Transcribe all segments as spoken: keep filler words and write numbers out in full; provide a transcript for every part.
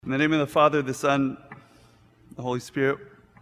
In the name of the Father, the Son, the Holy Spirit,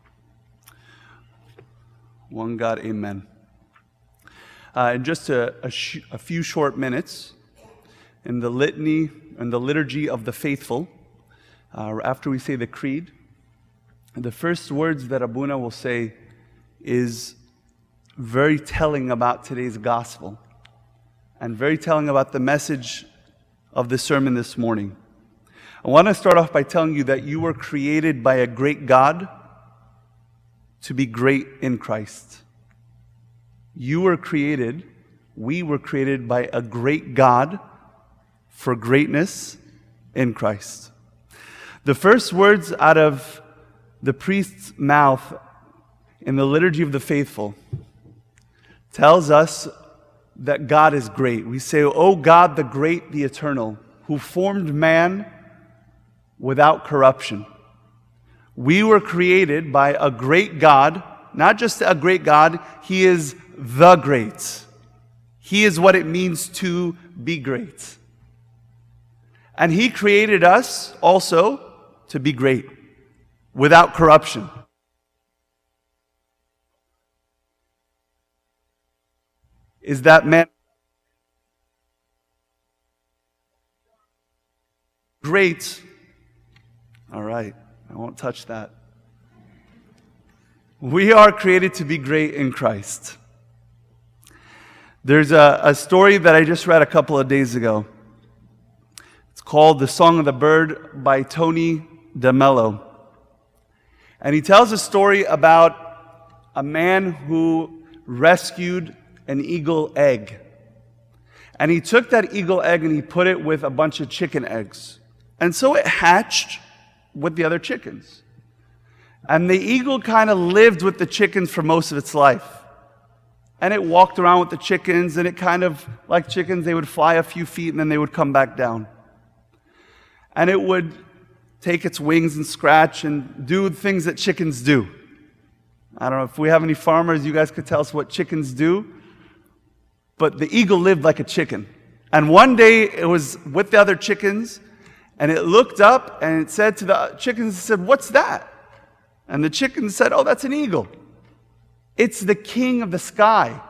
one God, amen. Uh, in just a, a, sh- a few short minutes, in the litany and the liturgy of the faithful, uh, after we say the creed, the first words that Abuna will say is very telling about today's gospel and very telling about the message of the sermon this morning. I want to start off by telling you that you were created by a great God to be great in Christ. You were created, we were created by a great God for greatness in Christ. The first words out of the priest's mouth in the liturgy of the faithful tells us that God is great. We say, "O God, the great, the eternal, who formed man without corruption." We were created by a great God, not just a great God, He is the great. He is what it means to be great. And He created us also to be great, without corruption. Is that man great? All right, I won't touch that. We are created to be great in Christ. There's a, a story that I just read a couple of days ago. It's called The Song of the Bird by Tony DeMello. And he tells a story about a man who rescued an eagle egg. And he took that eagle egg and he put it with a bunch of chicken eggs. And so it hatched with the other chickens. And the eagle kind of lived with the chickens for most of its life. And it walked around with the chickens, and it kind of, like chickens, they would fly a few feet and then they would come back down. And it would take its wings and scratch and do things that chickens do. I don't know if we have any farmers, you guys could tell us what chickens do. But the eagle lived like a chicken. And one day it was with the other chickens, and it looked up and it said to the chickens, it said, "What's that?" And the chickens said, "Oh, that's an eagle. It's the king of the sky.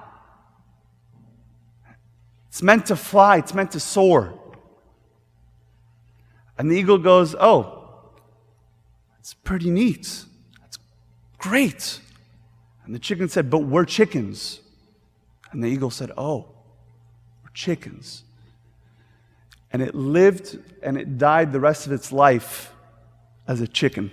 It's meant to fly, it's meant to soar." And the eagle goes, "Oh, that's pretty neat. That's great." And the chicken said, "But we're chickens." And the eagle said, "Oh, we're chickens." And it lived and it died the rest of its life as a chicken.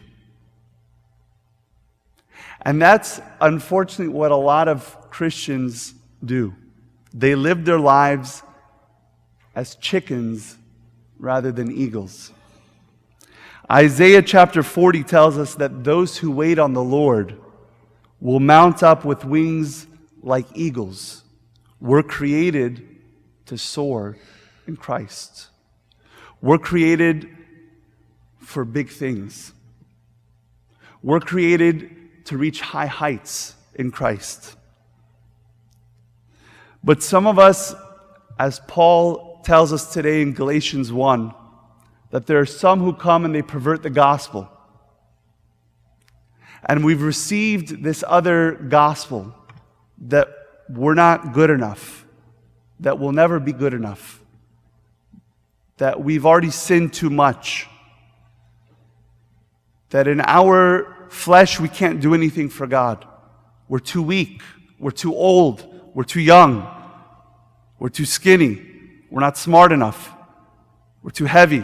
And that's unfortunately what a lot of Christians do. They live their lives as chickens rather than eagles. Isaiah chapter forty tells us that those who wait on the Lord will mount up with wings like eagles. We're created to soar in Christ. We're created for big things. We're created to reach high heights in Christ. But some of us, as Paul tells us today in Galatians one, that there are some who come and they pervert the gospel. And we've received this other gospel that we're not good enough, that we'll never be good enough, that we've already sinned too much, that in our flesh we can't do anything for God. We're too weak, we're too old, we're too young, we're too skinny, we're not smart enough, we're too heavy.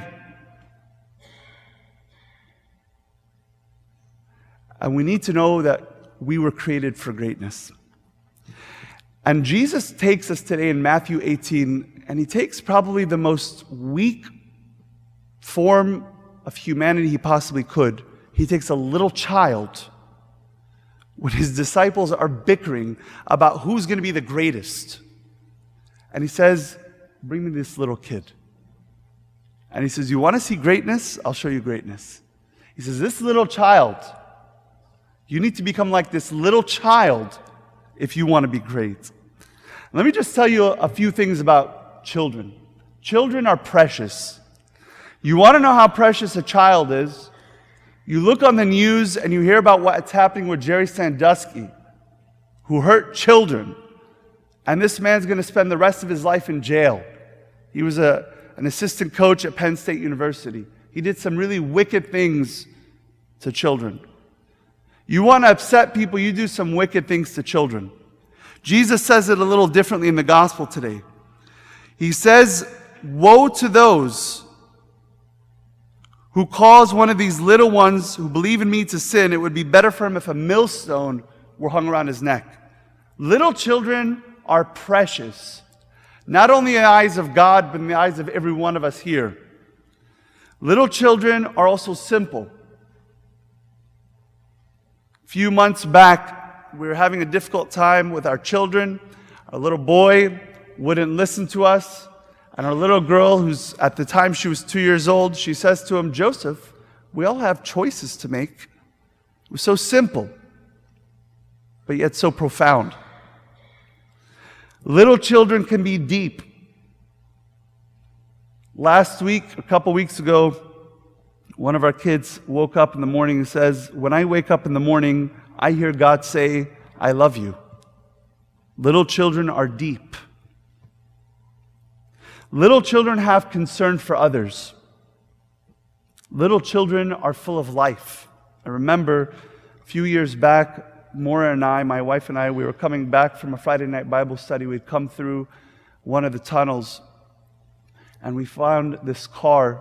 And we need to know that we were created for greatness. And Jesus takes us today in Matthew eighteen, and He takes probably the most weak form of humanity He possibly could. He takes a little child when His disciples are bickering about who's going to be the greatest. And He says, "Bring me this little kid." And He says, "You want to see greatness? I'll show you greatness." He says, "This little child, you need to become like this little child if you want to be great." Let me just tell you a few things about children. Children are precious. You want to know how precious a child is? You look on the news and you hear about what's happening with Jerry Sandusky, who hurt children. And this man's going to spend the rest of his life in jail. He was a, an assistant coach at Penn State University. He did some really wicked things to children. You want to upset people, you do some wicked things to children. Jesus says it a little differently in the gospel today. He says, woe to those who cause one of these little ones who believe in me to sin. It would be better for him if a millstone were hung around his neck. Little children are precious, not only in the eyes of God, but in the eyes of every one of us here. Little children are also simple. A few months back, we were having a difficult time with our children. Our little boy wouldn't listen to us. And our little girl, who's at the time she was two years old, she says to him, Joseph, we all have choices to make. It was so simple, but yet so profound. Little children can be deep. Last week, a couple weeks ago, one of our kids woke up in the morning and says, when I wake up in the morning, I hear God say, I love you. Little children are deep. Little children have concern for others. Little children are full of life. I remember a few years back, Maura and I, my wife and I, we were coming back from a Friday night Bible study. We'd come through one of the tunnels, and we found this car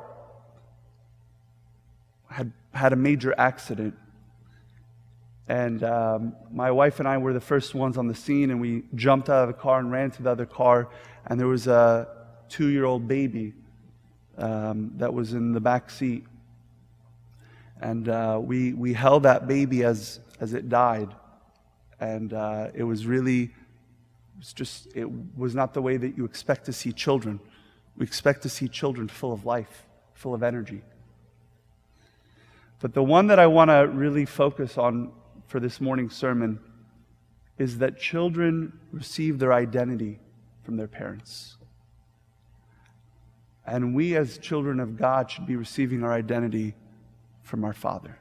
had had a major accident. And um, my wife and I were the first ones on the scene, and we jumped out of the car and ran to the other car, and there was a two-year-old baby um, that was in the back seat. And uh, we, we held that baby as, as it died. And uh, it was really, it was just, it was not the way that you expect to see children. We expect to see children full of life, full of energy. But the one that I want to really focus on for this morning's sermon is that children receive their identity from their parents. And we as children of God should be receiving our identity from our Father.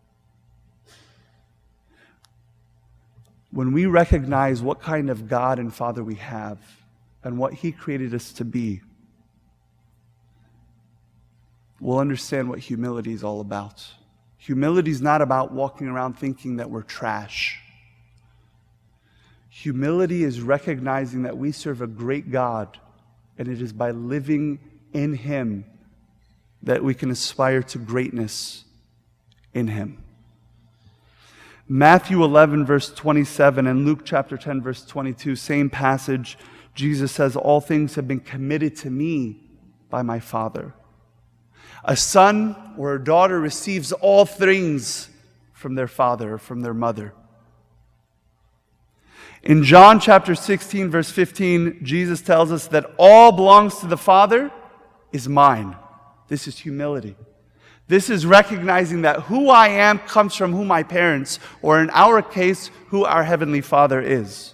When we recognize what kind of God and Father we have and what He created us to be, we'll understand what humility is all about. Humility is not about walking around thinking that we're trash. Humility is recognizing that we serve a great God, and it is by living in Him that we can aspire to greatness in Him. Matthew eleven, verse twenty-seven, and Luke chapter ten, verse twenty-two, same passage, Jesus says, all things have been committed to me by my Father. A son or a daughter receives all things from their father or from their mother. In John chapter sixteen, verse fifteen, Jesus tells us that all belongs to the Father is mine. This is humility. This is recognizing that who I am comes from who my parents, or in our case, who our Heavenly Father is.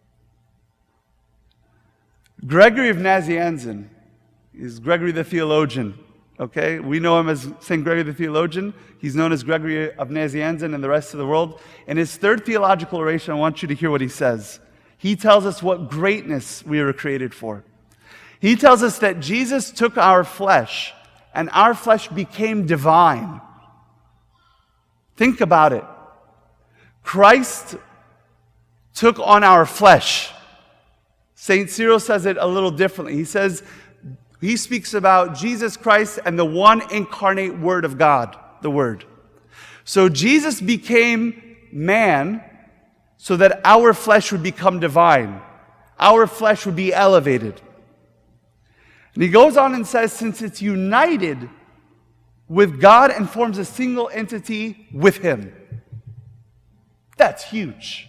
Gregory of Nazianzen is Gregory the theologian. Okay, we know him as Saint Gregory the theologian. He's known as Gregory of Nazianzen in the rest of the world. In his third theological oration, I want you to hear what he says. He tells us what greatness we were created for. He tells us that Jesus took our flesh, and our flesh became divine. Think about it. Christ took on our flesh. Saint Cyril says it a little differently. He says, he speaks about Jesus Christ and the one incarnate Word of God, the Word. So Jesus became man so that our flesh would become divine. Our flesh would be elevated. And he goes on and says, since it's united with God and forms a single entity with Him. That's huge.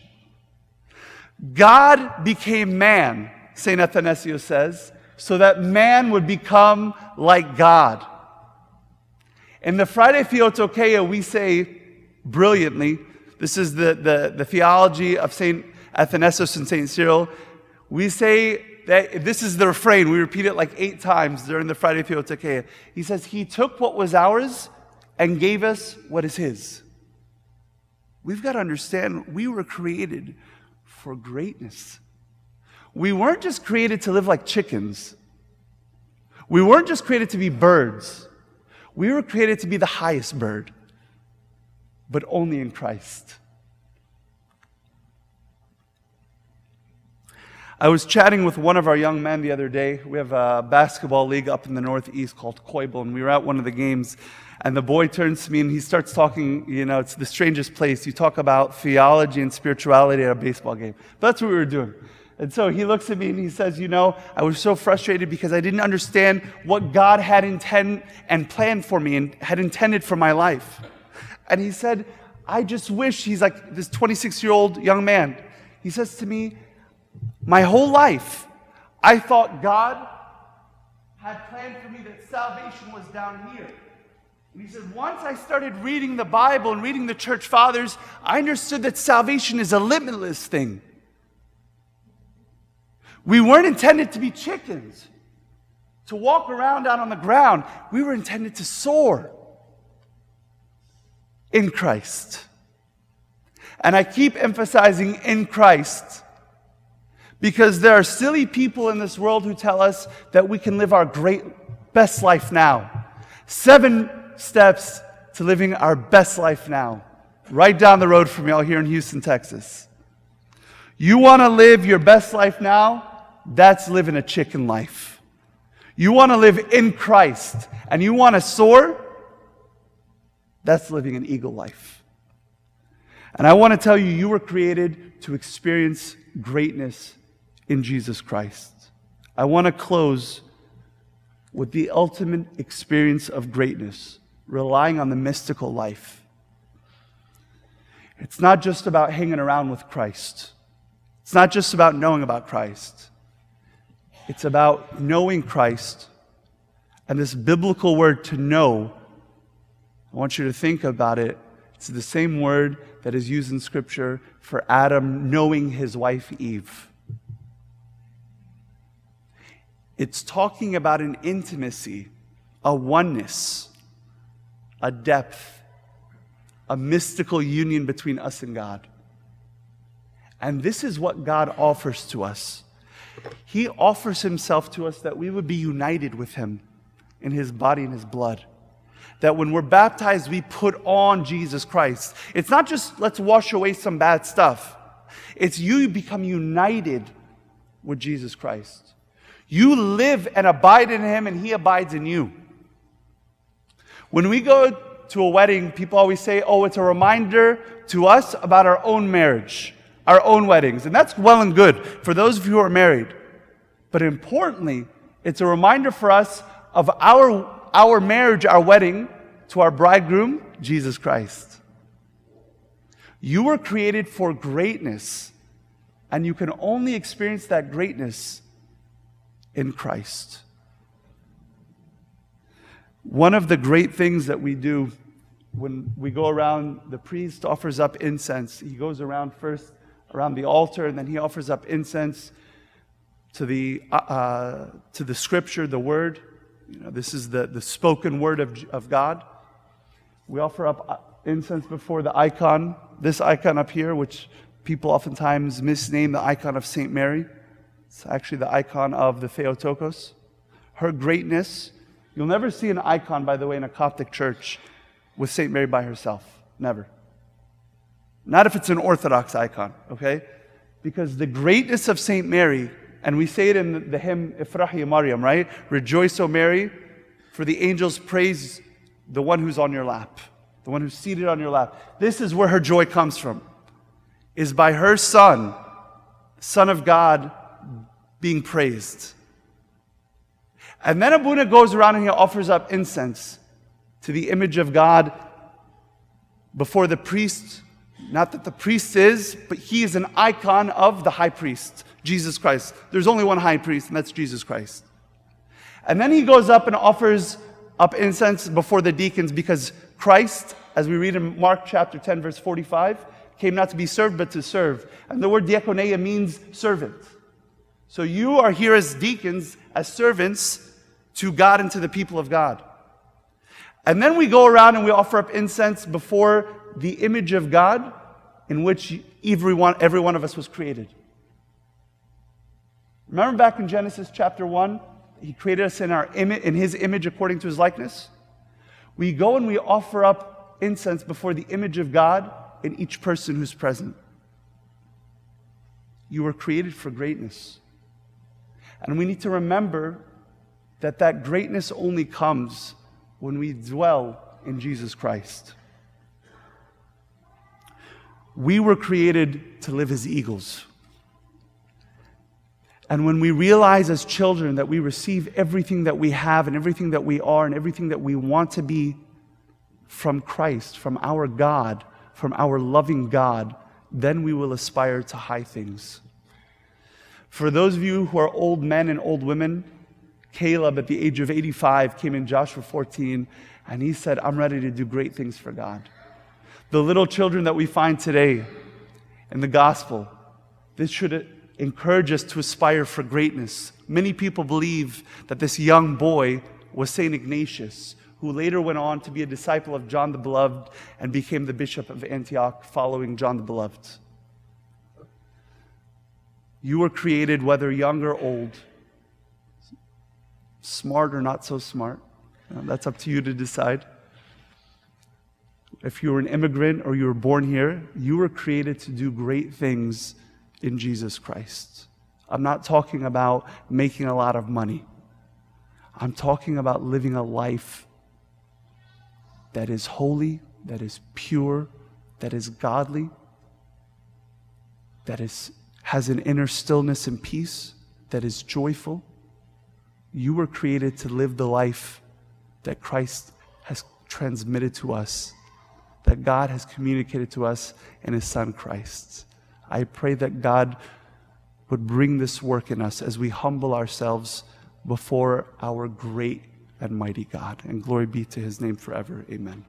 God became man, Saint Athanasius says, so that man would become like God. In the Friday Theotokia, we say brilliantly, this is the, the, the theology of Saint Athanasius and Saint Cyril, we say that this is the refrain. We repeat it like eight times during the Friday Theotokea. He says, He took what was ours and gave us what is His. We've got to understand we were created for greatness. We weren't just created to live like chickens. We weren't just created to be birds. We were created to be the highest bird, but only in Christ. I was chatting with one of our young men the other day. We have a basketball league up in the Northeast called Koibo, and we were at one of the games, and the boy turns to me and he starts talking, you know, it's the strangest place. You talk about theology and spirituality at a baseball game. But that's what we were doing. And so he looks at me and he says, you know, I was so frustrated because I didn't understand what God had intended and planned for me and had intended for my life. And he said, I just wish, he's like this twenty-six-year-old young man. He says to me, my whole life, I thought God had planned for me that salvation was down here. And he said, once I started reading the Bible and reading the church fathers, I understood that salvation is a limitless thing. We weren't intended to be chickens, to walk around out on the ground. We were intended to soar in Christ. And I keep emphasizing in Christ because there are silly people in this world who tell us that we can live our great, best life now. Seven steps to living our best life now. Right down the road from y'all here in Houston, Texas. You want to live your best life now? That's living a chicken life. You want to live in Christ and you want to soar? That's living an eagle life. And I want to tell you, you were created to experience greatness in Jesus Christ. I want to close with the ultimate experience of greatness, relying on the mystical life. It's not just about hanging around with Christ. It's not just about knowing about Christ. It's about knowing Christ. And this biblical word to know, I want you to think about it. It's the same word that is used in Scripture for Adam knowing his wife Eve. It's talking about an intimacy, a oneness, a depth, a mystical union between us and God. And this is what God offers to us. He offers Himself to us that we would be united with Him in His body and His blood. That when we're baptized, we put on Jesus Christ. It's not just let's wash away some bad stuff. It's you become united with Jesus Christ. You live and abide in Him and He abides in you. When we go to a wedding, people always say, oh, it's a reminder to us about our own marriage, our own weddings. And that's well and good for those of you who are married. But importantly, it's a reminder for us of our, our marriage, our wedding, to our bridegroom, Jesus Christ. You were created for greatness, and you can only experience that greatness in Christ. One of the great things that we do when we go around, the priest offers up incense. He goes around first around the altar, and then he offers up incense to the uh, to the Scripture, the Word. You know, this is the, the spoken Word of, of God. We offer up incense before the icon, this icon up here, which people oftentimes misname the icon of Saint Mary. It's actually the icon of the Theotokos. Her greatness. You'll never see an icon, by the way, in a Coptic church with Saint Mary by herself. Never. Not if it's an Orthodox icon, okay? Because the greatness of Saint Mary, and we say it in the hymn, Ifrahi ya Maryam, right? Rejoice, O Mary, for the angels praise the one who's on your lap, the one who's seated on your lap. This is where her joy comes from, is by her Son, Son of God, being praised. And then Abuna goes around and he offers up incense to the image of God before the priest. Not that the priest is, but he is an icon of the high priest, Jesus Christ. There's only one high priest, and that's Jesus Christ. And then he goes up and offers up incense before the deacons because Christ, as we read in Mark chapter ten, verse forty-five, came not to be served, but to serve. And the word diakonia means servant. So you are here as deacons, as servants to God and to the people of God. And then we go around and we offer up incense before the image of God in which every one, every one of us was created. Remember back in Genesis chapter one, He created us in, our ima- in His image according to His likeness? We go and we offer up incense before the image of God in each person who's present. You were created for greatness. And we need to remember that that greatness only comes when we dwell in Jesus Christ. We were created to live as eagles. And when we realize as children that we receive everything that we have and everything that we are and everything that we want to be from Christ, from our God, from our loving God, then we will aspire to high things. For those of you who are old men and old women, Caleb at the age of eighty-five came in Joshua fourteen and he said, I'm ready to do great things for God. The little children that we find today in the gospel, this should encourage us to aspire for greatness. Many people believe that this young boy was Saint Ignatius, who later went on to be a disciple of John the Beloved and became the bishop of Antioch following John the Beloved. You were created, whether young or old, smart or not so smart. Uh, that's up to you to decide. If you were an immigrant or you were born here, you were created to do great things in Jesus Christ. I'm not talking about making a lot of money. I'm talking about living a life that is holy, that is pure, that is godly, that is has an inner stillness and peace, that is joyful. You were created to live the life that Christ has transmitted to us, that God has communicated to us in His Son Christ. I pray that God would bring this work in us as we humble ourselves before our great and mighty God. And glory be to His name forever. Amen.